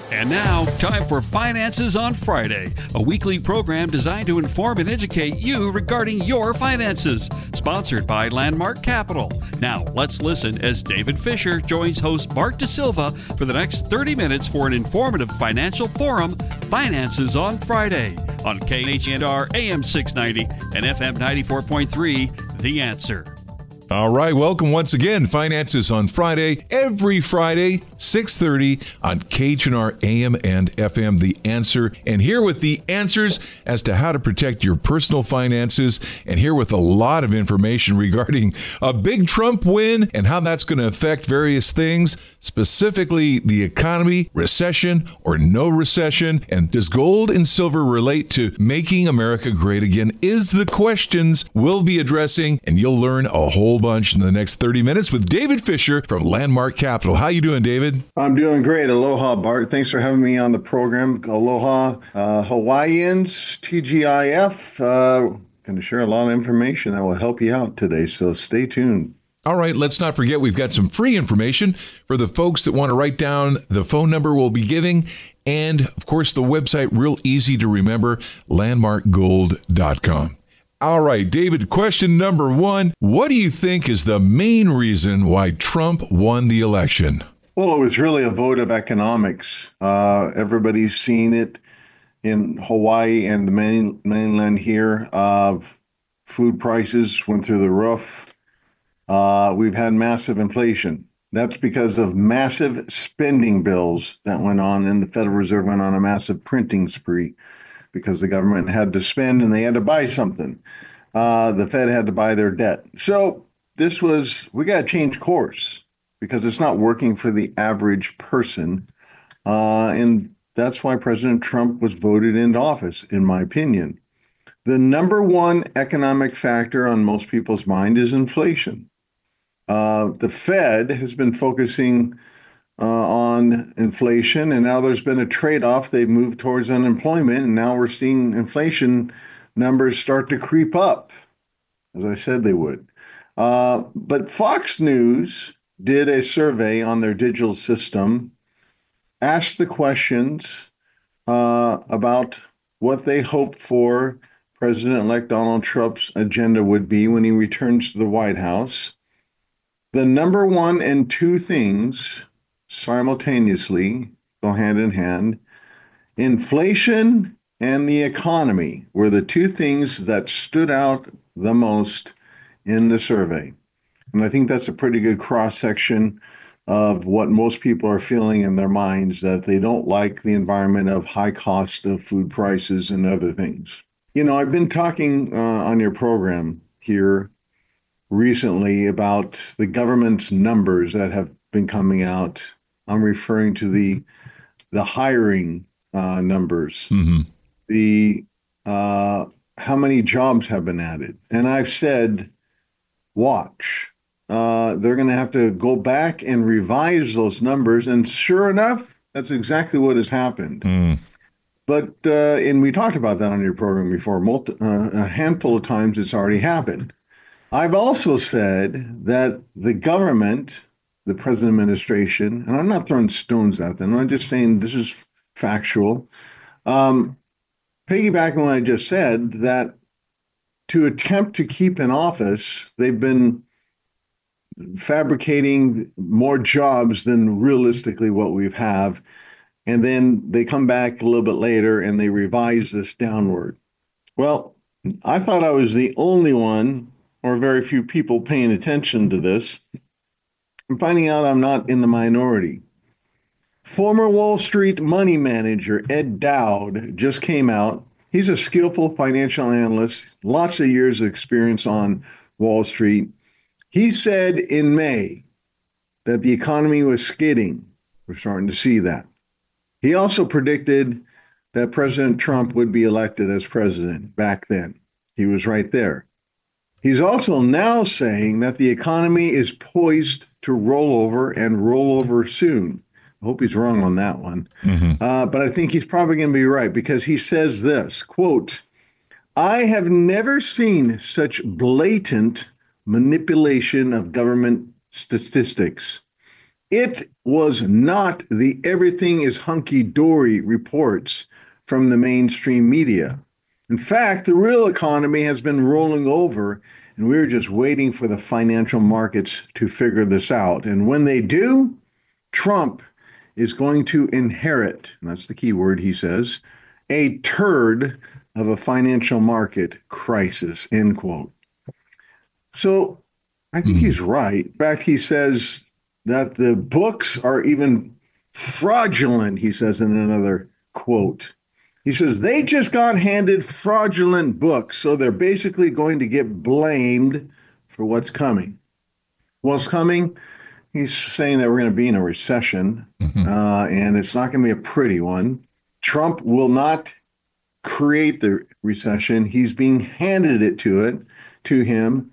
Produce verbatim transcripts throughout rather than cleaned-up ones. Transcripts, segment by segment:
And now, time for Finances on Friday, a weekly program designed to inform and educate you regarding your finances. Sponsored by Landmark Capital. Now, let's listen as David Fisher joins host Bart DeSilva for the next thirty minutes for an informative financial forum, Finances on Friday, on K H N R A M six ninety and F M ninety-four point three, The Answer. All right, welcome once again. Finances on Friday, every Friday, six thirty on K H N R A M and F M, The Answer. And here with the answers as to how to protect your personal finances, and here with a lot of information regarding a big Trump win and how that's going to affect various things, specifically the economy, recession or no recession, and does gold and silver relate to making America great again, is the questions we'll be addressing, and you'll learn a whole bunch in the next thirty minutes with David Fisher from Landmark Capital. How you doing, David? I'm doing great. Aloha, Bart. Thanks for having me on the program. Aloha, uh, Hawaiians, T G I F. Uh, going to share a lot of information that will help you out today, so stay tuned. All right, let's not forget we've got some free information for the folks that want to write down the phone number we'll be giving, and, of course, the website, real easy to remember, landmark gold dot com. All right, David, question number one. What do you think is the main reason why Trump won the election? Well, it was really a vote of economics. Uh, everybody's seen it in Hawaii and the main, mainland here. Uh, food prices went through the roof. Uh, we've had massive inflation. That's because of massive spending bills that went on, and the Federal Reserve went on a massive printing spree because the government had to spend and they had to buy something. Uh, the Fed had to buy their debt. So this was, we got to change course because it's not working for the average person. Uh, and that's why President Trump was voted into office, in my opinion. The number one economic factor on most people's mind is inflation. Uh, the Fed has been focusing uh, on inflation, and now there's been a trade-off. They've moved towards unemployment, and now we're seeing inflation numbers start to creep up, as I said they would. Uh, but Fox News did a survey on their digital system, asked the questions uh, about what they hope for President-elect Donald Trump's agenda would be when he returns to the White House. The number one and two things simultaneously go hand in hand. Inflation and the economy were the two things that stood out the most in the survey. And I think that's a pretty good cross-section of what most people are feeling in their minds, that they don't like the environment of high cost of food prices and other things. You know, I've been talking uh, on your program here recently about the government's numbers that have been coming out. I'm referring to the the hiring uh, numbers, mm-hmm. the uh, how many jobs have been added. And I've said, watch, uh, they're going to have to go back and revise those numbers. And sure enough, that's exactly what has happened. Mm. But, uh, and we talked about that on your program before, multi, uh, a handful of times it's already happened. I've also said that the government, the present administration, and I'm not throwing stones at them, I'm just saying this is factual, um, piggybacking on what I just said, that to attempt to keep in office, they've been fabricating more jobs than realistically what we have. And then they come back a little bit later and they revise this downward. Well, I thought I was the only one, or very few people, paying attention to this. I'm finding out I'm not in the minority. Former Wall Street money manager Ed Dowd just came out. He's a skillful financial analyst, lots of years of experience on Wall Street. He said in May that the economy was skidding. We're starting to see that. He also predicted that President Trump would be elected as president back then. He was right there. He's also now saying that the economy is poised to roll over and roll over soon. I hope he's wrong on that one. Mm-hmm. Uh, but I think he's probably going to be right because he says this, quote, I have never seen such blatant manipulation of government statistics. It was not the everything is hunky-dory reports from the mainstream media. In fact, the real economy has been rolling over, and we're just waiting for the financial markets to figure this out. And when they do, Trump is going to inherit, and that's the key word he says, a turd of a financial market crisis, end quote. So I think he's right. In fact, he says that the books are even fraudulent, he says in another quote. He says they just got handed fraudulent books, so they're basically going to get blamed for what's coming. What's coming? He's saying that we're going to be in a recession, mm-hmm. uh, and it's not going to be a pretty one. Trump will not create the recession. He's being handed it to it, to him.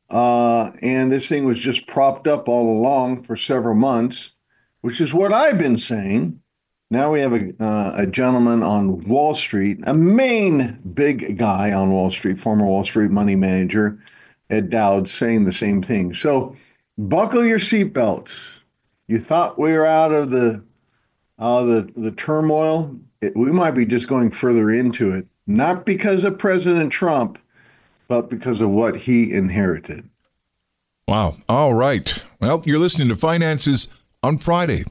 Uh, and this thing was just propped up all along for several months, which is what I've been saying. Now we have a, uh, a gentleman on Wall Street, a main big guy on Wall Street, former Wall Street money manager, Ed Dowd, saying the same thing. So buckle your seatbelts. You thought we were out of the uh, the, the turmoil. It, we might be just going further into it, not because of President Trump, but because of what he inherited. Wow. All right. Well, you're listening to Finances on Friday,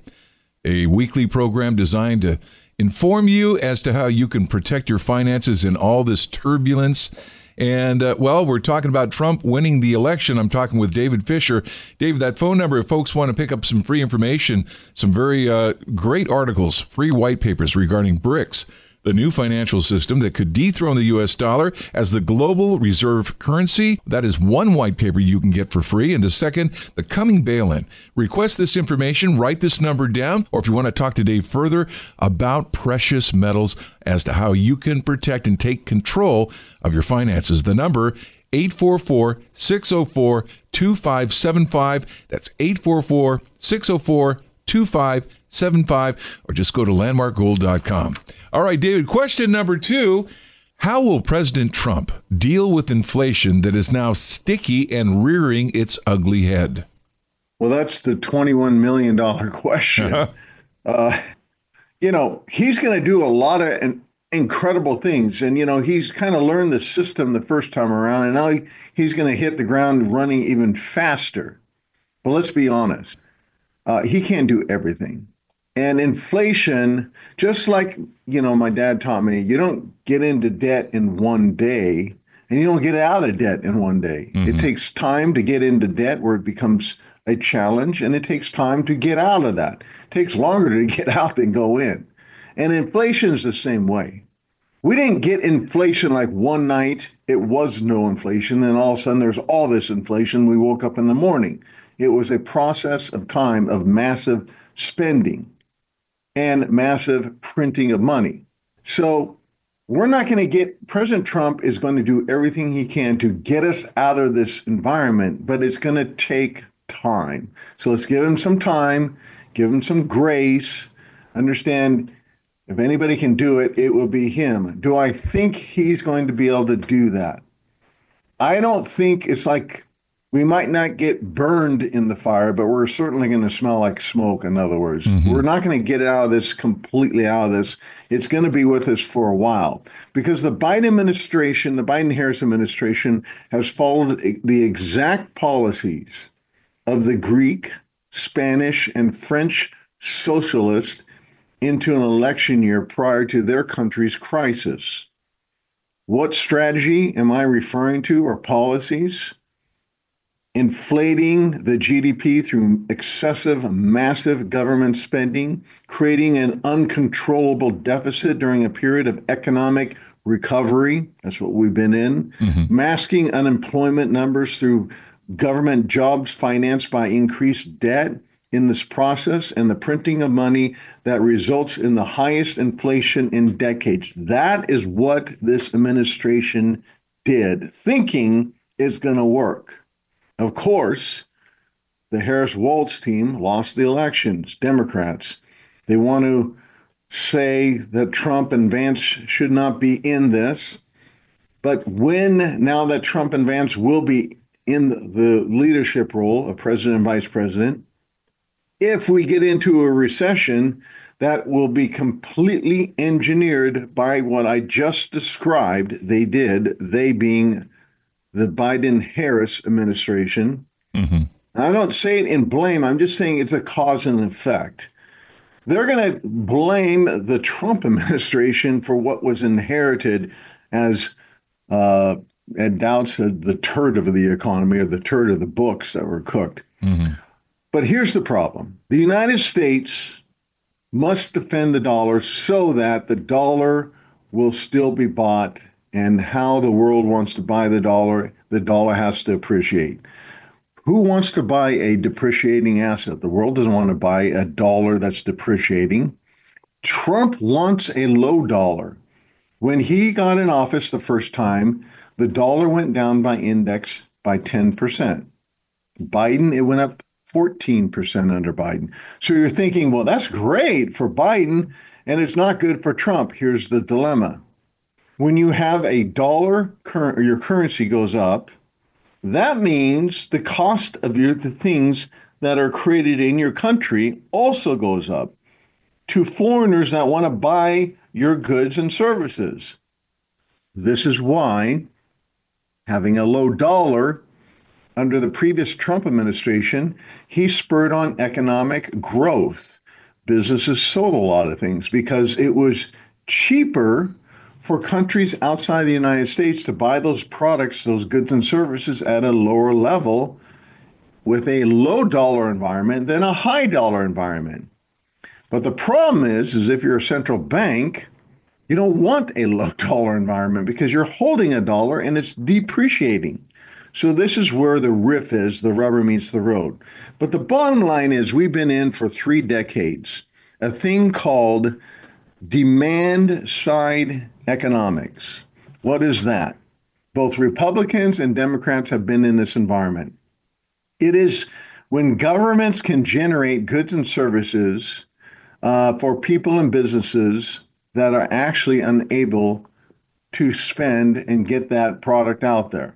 a weekly program designed to inform you as to how you can protect your finances in all this turbulence. And, uh, well, we're talking about Trump winning the election. I'm talking with David Fisher. David, that phone number, if folks want to pick up some free information, some very uh, great articles, free white papers regarding BRICS, the new financial system that could dethrone the U S dollar as the global reserve currency. That is one white paper you can get for free. And the second, the coming bail-in. Request this information, write this number down, or if you want to talk to Dave further about precious metals as to how you can protect and take control of your finances. The number, eight four four, six zero four, two five seven five. That's eight four four, six zero four, two five seven five, or just go to landmark gold dot com. All right, David, question number two. How will President Trump deal with inflation that is now sticky and rearing its ugly head? Well, that's the twenty-one million dollars question. uh, you know, he's going to do a lot of in- incredible things. And, you know, he's kind of learned the system the first time around, and now he, he's going to hit the ground running even faster. But let's be honest. Uh, he can't do everything. And inflation, just like, you know, my dad taught me, you don't get into debt in one day and you don't get out of debt in one day. Mm-hmm. It takes time to get into debt where it becomes a challenge, and it takes time to get out of that. It takes longer to get out than go in. And inflation is the same way. We didn't get inflation like one night, it was no inflation, and all of a sudden there's all this inflation. We woke up in the morning. It was a process of time of massive spending and massive printing of money. So we're not going to get, President Trump is going to do everything he can to get us out of this environment, but it's going to take time. So let's give him some time, give him some grace, understand if anybody can do it, it will be him. Do I think he's going to be able to do that? I don't think it's like we might not get burned in the fire, but we're certainly going to smell like smoke, in other words. Mm-hmm. We're not going to get out of this completely out of this. It's going to be with us for a while because the Biden administration, the Biden-Harris administration has followed the exact policies of the Greek, Spanish, and French socialists into an election year prior to their country's crisis. What strategy am I referring to or policies? Inflating the G D P through excessive, massive government spending, creating an uncontrollable deficit during a period of economic recovery. That's what we've been in. Mm-hmm. Masking unemployment numbers through government jobs financed by increased debt in this process, and the printing of money that results in the highest inflation in decades. That is what this administration did, thinking it's going to work. Of course, the Harris-Walz team lost the elections, Democrats. They want to say that Trump and Vance should not be in this. But when, now that Trump and Vance will be in the leadership role of president and vice president, if we get into a recession, that will be completely engineered by what I just described. They did, they being the Biden-Harris administration. Mm-hmm. I don't say it in blame. I'm just saying it's a cause and effect. They're going to blame the Trump administration for what was inherited as uh, Ed Dowd said, the turd of the economy, or the turd of the books that were cooked. Mm-hmm. But here's the problem. The United States must defend the dollar so that the dollar will still be bought, and how the world wants to buy the dollar, the dollar has to appreciate. Who wants to buy a depreciating asset? The world doesn't want to buy a dollar that's depreciating. Trump wants a low dollar. When he got in office the first time, the dollar went down by index by ten percent. Biden, it went up fourteen percent under Biden. So you're thinking, well, that's great for Biden, and it's not good for Trump. Here's the dilemma. When you have a dollar, cur- your currency goes up, that means the cost of your, the things that are created in your country also goes up to foreigners that want to buy your goods and services. This is why having a low dollar under the previous Trump administration, he spurred on economic growth. Businesses sold a lot of things because it was cheaper for countries outside the United States to buy those products, those goods and services at a lower level with a low dollar environment than a high dollar environment. But the problem is, is if you're a central bank, you don't want a low dollar environment because you're holding a dollar and it's depreciating. So this is where the riff is, the rubber meets the road. But the bottom line is we've been in for three decades, a thing called demand side economics. What is that? Both Republicans and Democrats have been in this environment. It is when governments can generate goods and services uh, for people and businesses that are actually unable to spend and get that product out there.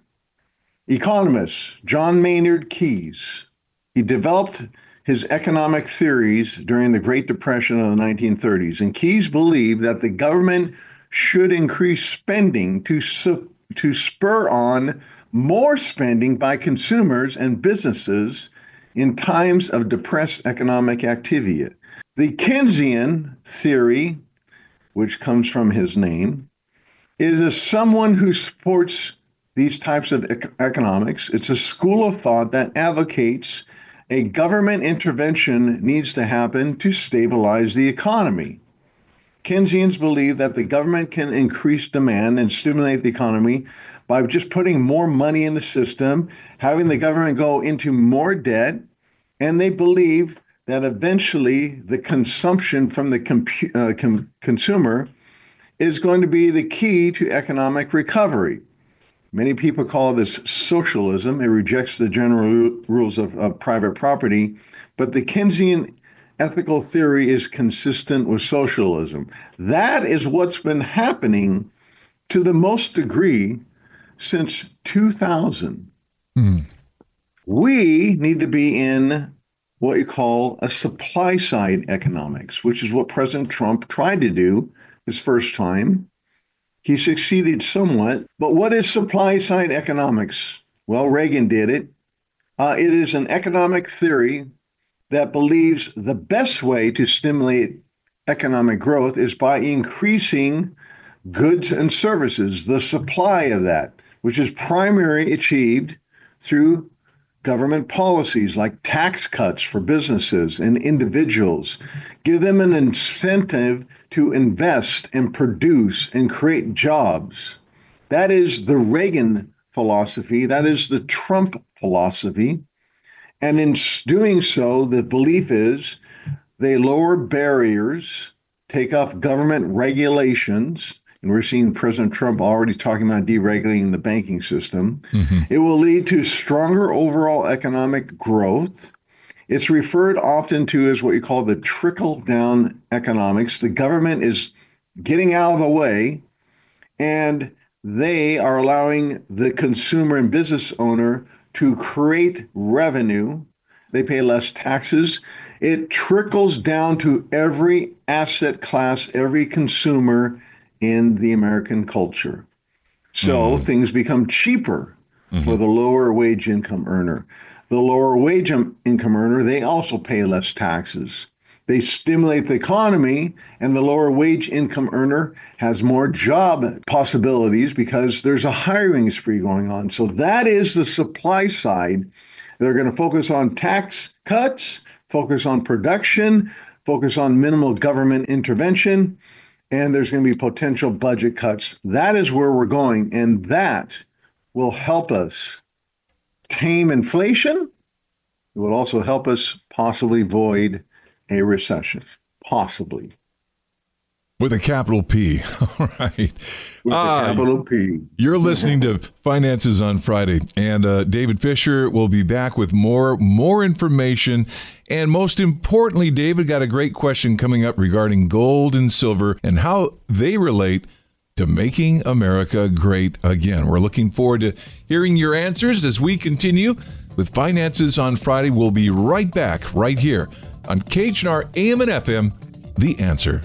Economist John Maynard Keynes, he developed his economic theories during the Great Depression of the nineteen thirties, and Keynes believed that the government should increase spending to, su- to spur on more spending by consumers and businesses in times of depressed economic activity. The Keynesian theory, which comes from his name, is a someone who supports these types of ec- economics. It's a school of thought that advocates a government intervention needs to happen to stabilize the economy. Keynesians believe that the government can increase demand and stimulate the economy by just putting more money in the system, having the government go into more debt, and they believe that eventually the consumption from the compu- uh, com- consumer is going to be the key to economic recovery. Many people call this socialism. It rejects the general rules of, of private property, but the Keynesian ethical theory is consistent with socialism. That is what's been happening to the most degree since two thousand. Mm. We need to be in what you call a supply side economics, which is what President Trump tried to do his first time. He succeeded somewhat, but what is supply side economics? Well, Reagan did it. Uh, it is an economic theory that believes the best way to stimulate economic growth is by increasing goods and services, the supply of that, which is primarily achieved through government policies like tax cuts for businesses and individuals, give them an incentive to invest and produce and create jobs. That is the Reagan philosophy. That is the Trump philosophy. And in doing so, the belief is they lower barriers, take off government regulations, and we're seeing President Trump already talking about deregulating the banking system. Mm-hmm. It will lead to stronger overall economic growth. It's referred often to as what you call the trickle-down economics. The government is getting out of the way, and they are allowing the consumer and business owner to create revenue. They pay less taxes, It trickles down to every asset class, every consumer in the American culture. So mm-hmm. things become cheaper mm-hmm. for the lower wage income earner. The lower wage income earner, they also pay less taxes. They stimulate the economy, and the lower wage income earner has more job possibilities because there's a hiring spree going on. So that is the supply side. They're going to focus on tax cuts, focus on production, focus on minimal government intervention, and there's going to be potential budget cuts. That is where we're going, and that will help us tame inflation. It will also help us possibly avoid a recession, possibly. With a capital P. All right. With uh, a capital P. You're listening to Finances on Friday, and uh, David Fisher will be back with more more information. And most importantly, David got a great question coming up regarding gold and silver and how they relate to making America great again. We're looking forward to hearing your answers as we continue with Finances on Friday. We'll be right back right here on K H N R A M and F M, The Answer.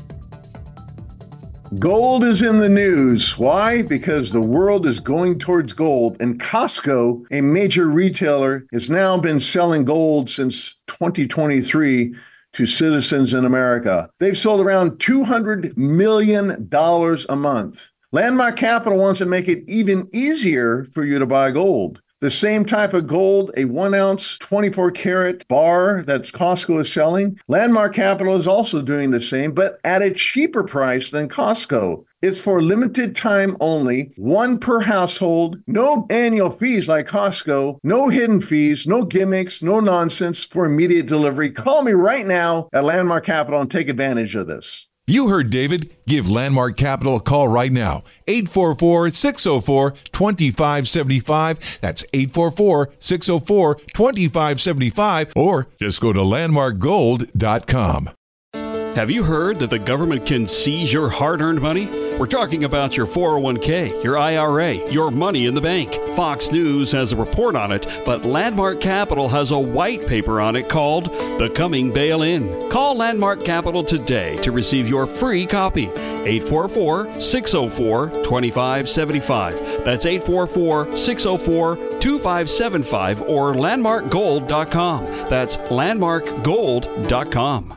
Gold is in the news. Why? Because the world is going towards gold, and Costco, a major retailer, has now been selling gold since twenty twenty-three to citizens in America. They've sold around two hundred million dollars a month. Landmark Capital wants to make it even easier for you to buy gold. The same type of gold, a one ounce, twenty-four karat bar that Costco is selling, Landmark Capital is also doing the same, but at a cheaper price than Costco. It's for limited time only, one per household, no annual fees like Costco, no hidden fees, no gimmicks, no nonsense for immediate delivery. Call me right now at Landmark Capital and take advantage of this. You heard David. Give Landmark Capital a call right now. eight four four, six zero four, two five seven five. That's eight four four, six zero four, two five seven five. Or just go to landmark gold dot com. Have you heard that the government can seize your hard-earned money? We're talking about your four oh one k, your I R A, your money in the bank. Fox News has a report on it, but Landmark Capital has a white paper on it called The Coming Bail-In. Call Landmark Capital today to receive your free copy. eight four four, six zero four, two five seven five. That's eight four four, six zero four, two five seven five or landmark gold dot com. That's landmark gold dot com.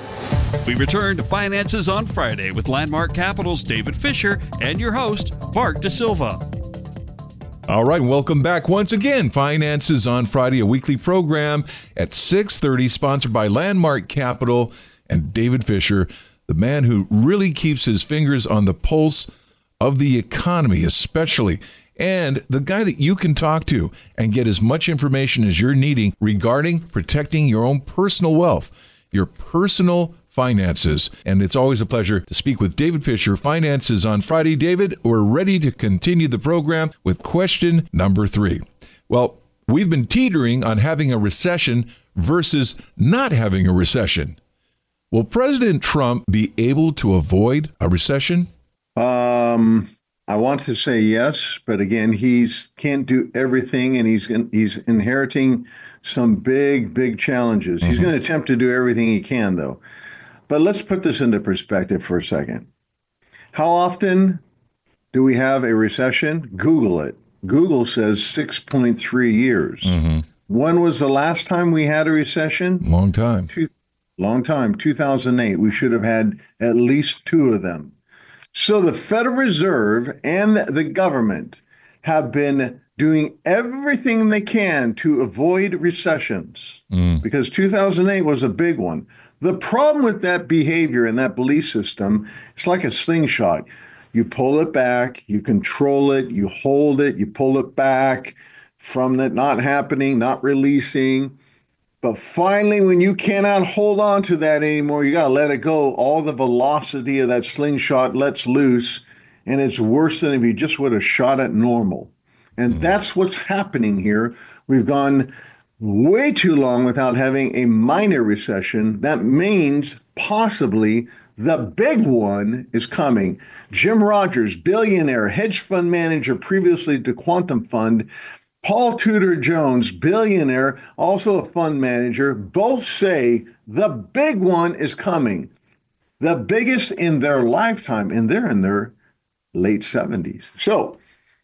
We return to Finances on Friday with Landmark Capital's David Fisher and your host, Mark DeSilva. All right, welcome back once again. Finances on Friday, a weekly program at six thirty, sponsored by Landmark Capital and David Fisher, the man who really keeps his fingers on the pulse of the economy, especially, and the guy that you can talk to and get as much information as you're needing regarding protecting your own personal wealth, your personal finances. And it's always a pleasure to speak with David Fisher, Finances on Friday. David, we're ready to continue the program with question number three. Well, we've been teetering on having a recession versus not having a recession. Will President Trump be able to avoid a recession? Um, I want to say yes, but again, he's can't do everything, and he's he's inheriting some big, big challenges. Mm-hmm. He's going to attempt to do everything he can, though. But let's put this into perspective for a second. How often do we have a recession? Google it. Google says six point three years. Mm-hmm. When was the last time we had a recession? Long time. Two, long time, two thousand eight. We should have had at least two of them. So the Federal Reserve and the government have been doing everything they can to avoid recessions, mm. because two thousand eight was a big one. The problem with that behavior and that belief system, it's like a slingshot. You pull it back, you control it, you hold it, you pull it back from it not happening, not releasing. But finally, when you cannot hold on to that anymore, you got to let it go. All the velocity of that slingshot lets loose, and it's worse than if you just would have shot it normal. And mm-hmm. that's what's happening here. We've gone way too long without having a minor recession. That means possibly the big one is coming. Jim Rogers, billionaire, hedge fund manager previously to Quantum Fund, Paul Tudor Jones, billionaire, also a fund manager, both say the big one is coming, the biggest in their lifetime, and they're in their late seventies. So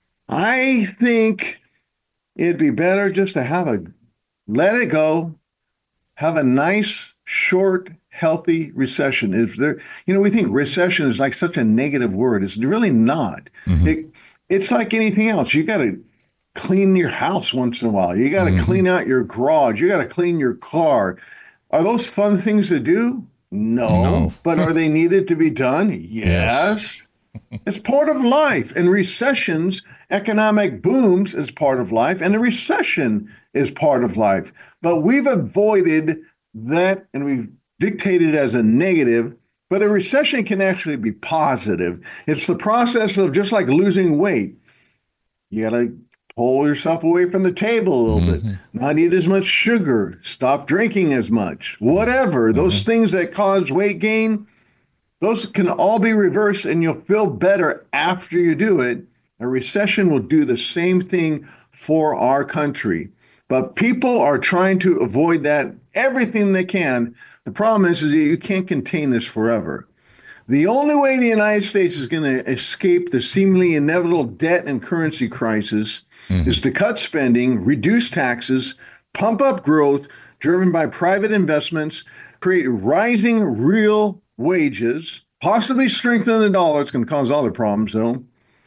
I think it'd be better just to have a let it go, have a nice, short, healthy recession. Is there, you know, we think recession is like such a negative word. It's really not. Mm-hmm. It, it's like anything else. You got to clean your house once in a while. You got to mm-hmm. clean out your garage. You got to clean your car. Are those fun things to do? No. no. But are they needed to be done? Yes. yes. It's part of life. And recessions, economic booms is part of life. And a recession is part of life. But we've avoided that and we've dictated as a negative. But a recession can actually be positive. It's the process of just like losing weight. You got to pull yourself away from the table a little mm-hmm. bit, not eat as much sugar, stop drinking as much, whatever. Mm-hmm. Those things that cause weight gain, those can all be reversed and you'll feel better after you do it. A recession will do the same thing for our country. But people are trying to avoid that everything they can. The problem is, is that you can't contain this forever. The only way the United States is going to escape the seemingly inevitable debt and currency crisis mm-hmm. is to cut spending, reduce taxes, pump up growth driven by private investments, create rising real wages, possibly strengthen the dollar. It's going to cause other problems, though.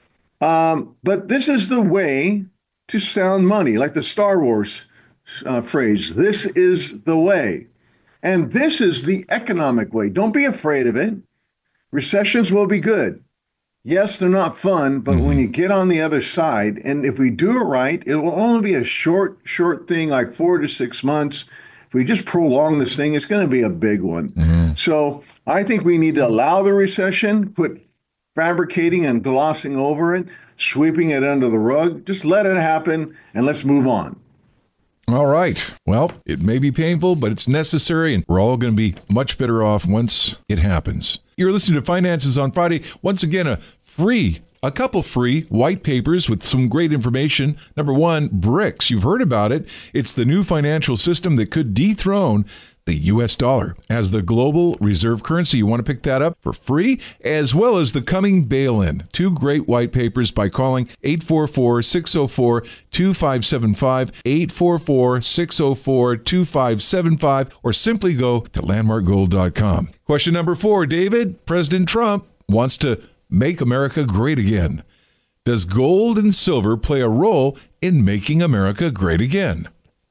Um, but this is the way to sound money, like the Star Wars uh, phrase. This is the way. And this is the economic way. Don't be afraid of it. Recessions will be good. Yes, they're not fun, but mm-hmm. when you get on the other side, and if we do it right, it will only be a short, short thing, like four to six months. If we just prolong this thing, it's going to be a big one. Mm-hmm. So I think we need to allow the recession, quit fabricating and glossing over it, sweeping it under the rug. Just let it happen, and let's move on. All right. Well, it may be painful, but it's necessary, and we're all going to be much better off once it happens. You're listening to Finances on Friday. Once again, a free, a couple free white papers with some great information. Number one, BRICS. You've heard about it. It's the new financial system that could dethrone the U S dollar as the global reserve currency. You want to pick that up for free, as well as the coming bail-in. Two great white papers by calling eight four four, six oh four, two five seven five, eight four four, six oh four, two five seven five, or simply go to landmark gold dot com. Question number four, David. President Trump wants to make America great again. Does gold and silver play a role in making America great again?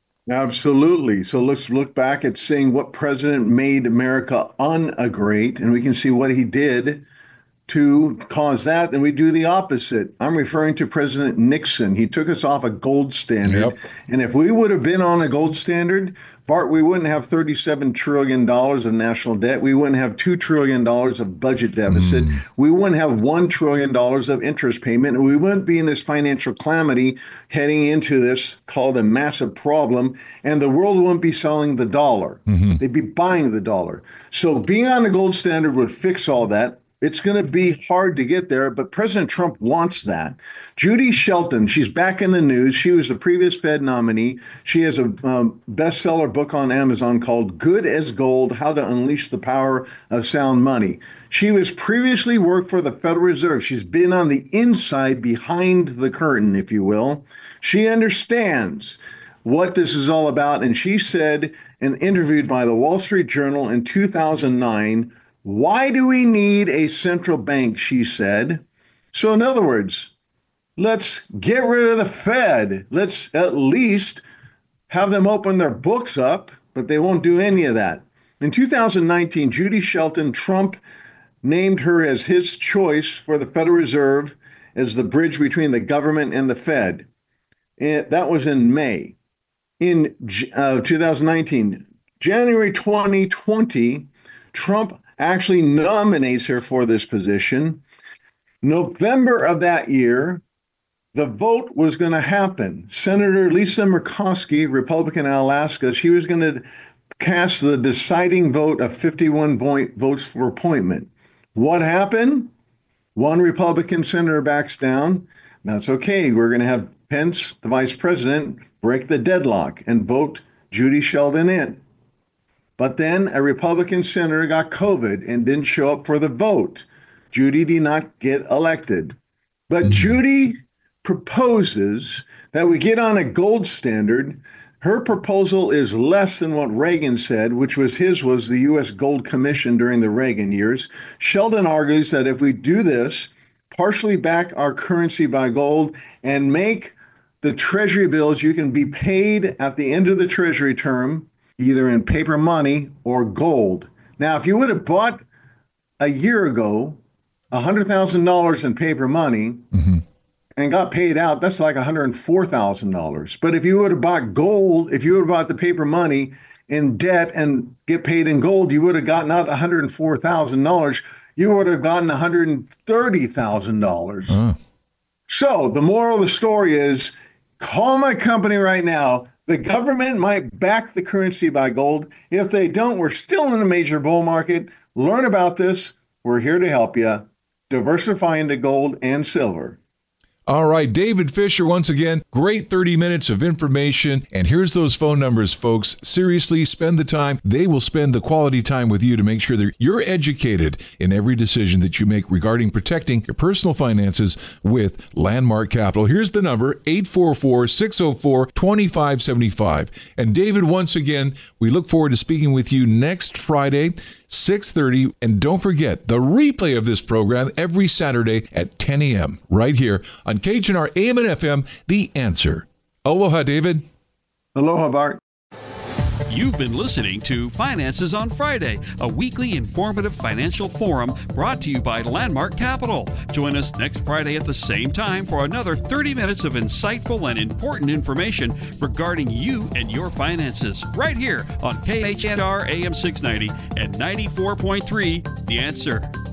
Absolutely. So let's look back at seeing what president made America un-great, and we can see what he did to cause that, then we do the opposite. I'm referring to President Nixon. He took us off a gold standard. Yep. And if we would have been on a gold standard, Bart, we wouldn't have thirty-seven trillion dollars of national debt. We wouldn't have two trillion dollars of budget deficit. Mm. We wouldn't have one trillion dollars of interest payment. And we wouldn't be in this financial calamity heading into this called a massive problem. And the world wouldn't be selling the dollar. Mm-hmm. They'd be buying the dollar. So being on a gold standard would fix all that. It's going to be hard to get there, but President Trump wants that. Judy Shelton, she's back in the news. She was the previous Fed nominee. She has a um, bestseller book on Amazon called Good as Gold, How to Unleash the Power of Sound Money. She was previously worked for the Federal Reserve. She's been on the inside, behind the curtain, if you will. She understands what this is all about, and she said, and interviewed by the Wall Street Journal in two thousand nine, why do we need a central bank, she said. So in other words, let's get rid of the Fed. Let's at least have them open their books up, but they won't do any of that. In two thousand nineteen, Judy Shelton, Trump named her as his choice for the Federal Reserve as the bridge between the government and the Fed. And that was in May. In uh, two thousand nineteen, January twenty twenty, Trump actually nominates her for this position. November of that year, the vote was going to happen. Senator Lisa Murkowski, Republican in Alaska, she was going to cast the deciding vote of fifty-one votes for appointment. What happened? One Republican senator backs down. That's okay. We're going to have Pence, the vice president, break the deadlock and vote Judy Sheldon in. But then a Republican senator got COVID and didn't show up for the vote. Judy did not get elected. But mm-hmm. Judy proposes that we get on a gold standard. Her proposal is less than what Reagan said, which was his was the U S Gold Commission during the Reagan years. Sheldon argues that if we do this, partially back our currency by gold and make the treasury bills, you can be paid at the end of the treasury term, either in paper money or gold. Now, if you would have bought a year ago one hundred thousand dollars in paper money, mm-hmm. and got paid out, that's like one hundred four thousand dollars. But if you would have bought gold, if you would have bought the paper money in debt and get paid in gold, you would have gotten out one hundred four thousand dollars. You would have gotten one hundred thirty thousand dollars. Uh. So the moral of the story is, call my company right now. The government might back the currency by gold. If they don't, we're still in a major bull market. Learn about this. We're here to help you. Diversify into gold and silver. All right, David Fisher, once again, great thirty minutes of information. And here's those phone numbers, folks. Seriously, spend the time. They will spend the quality time with you to make sure that you're educated in every decision that you make regarding protecting your personal finances with Landmark Capital. Here's the number, eight four four, six oh four, two five seven five. And David, once again, we look forward to speaking with you next Friday, six thirty. And don't forget the replay of this program every Saturday at ten a.m. right here on K H N R A M and F M, The Answer. Aloha, David. Aloha, Bart. You've been listening to Finances on Friday, a weekly informative financial forum brought to you by Landmark Capital. Join us next Friday at the same time for another thirty minutes of insightful and important information regarding you and your finances, right here on K H N R A M six ninety and ninety-four point three, The Answer.